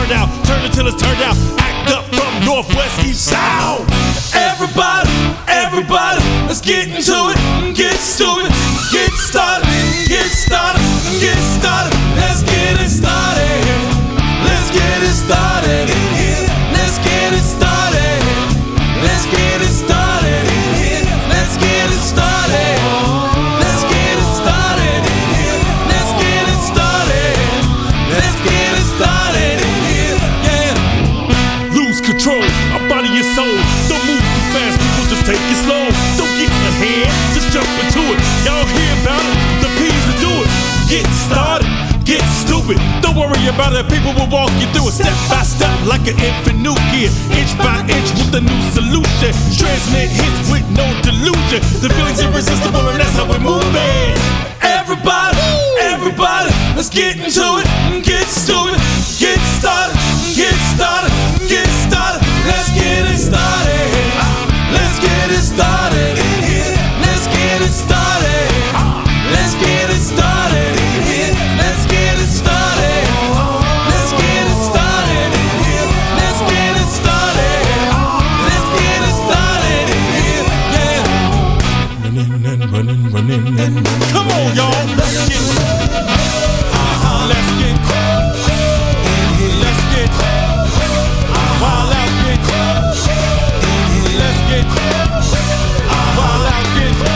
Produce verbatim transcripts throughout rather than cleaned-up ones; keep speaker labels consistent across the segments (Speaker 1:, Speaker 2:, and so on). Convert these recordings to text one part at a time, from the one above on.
Speaker 1: burned out. Turn it till it's turned out. Act up from Northwest East South.
Speaker 2: Everybody, everybody, let's get into it. Get stupid, get started, get started, get started. Let's get it started. Let's get it started in here. Let's get it started. Let's get it started in here. Let's get it started. Let's get it started in here. Let's get it started. Let's get it started in here. Yeah.
Speaker 1: Lose control, a body and soul. Don't move too fast, people, just take it slow. Don't get ahead, just jump into it. Y'all hear about it, the P's to do it. Get started, get stupid. Don't worry about it, people will walk you through it. Step by step, like an infant new gear. Inch by inch with a new solution. Transmit hits with no delusion. The feeling's irresistible and that's how we move it.
Speaker 2: Everybody, everybody, let's get into it. Get stupid, get started, get started, get started. Let's get it started. Let's get it started in here. Let's get it started. Let's get it started in here. Let's get it started. Let's get it started in here. Let's get it started. Let's get it started in here. Yeah.
Speaker 1: Running and running, running and running. Come on, y'all. Let's get it. Uh-huh. Let's get it. Let's get it. While out get it. Let's get it. While out get it.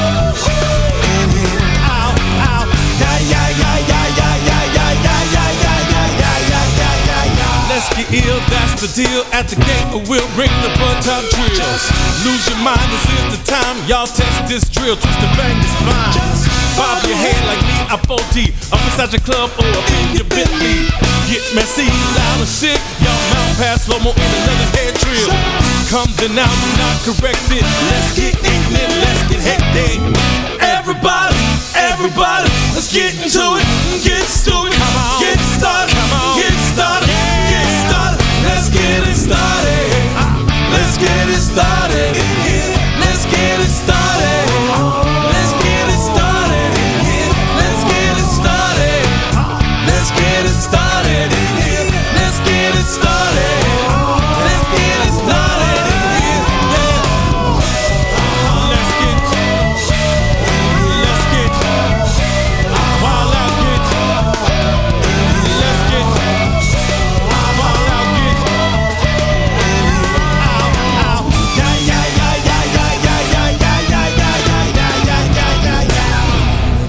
Speaker 1: Ow, ow. Yeah, yeah, yeah, yeah, yeah, yeah, yeah, yeah, yeah, yeah, yeah, yeah, yeah, yeah, yeah. Let's get ill, that's the deal. At the gate, we'll ring the bun-top drills. Lose your mind, this is the time. Y'all test this drill, twist and bang the spine. Bob your head like me, I'm four D. Up inside your club or up in your Bentley. Get messy, loud and sick. Y'all mount past slow-mo in another head drill. Come denounce, not correct it. Let's get ignorant, let's get hectic.
Speaker 2: Everybody, everybody, let's get into it. Get started.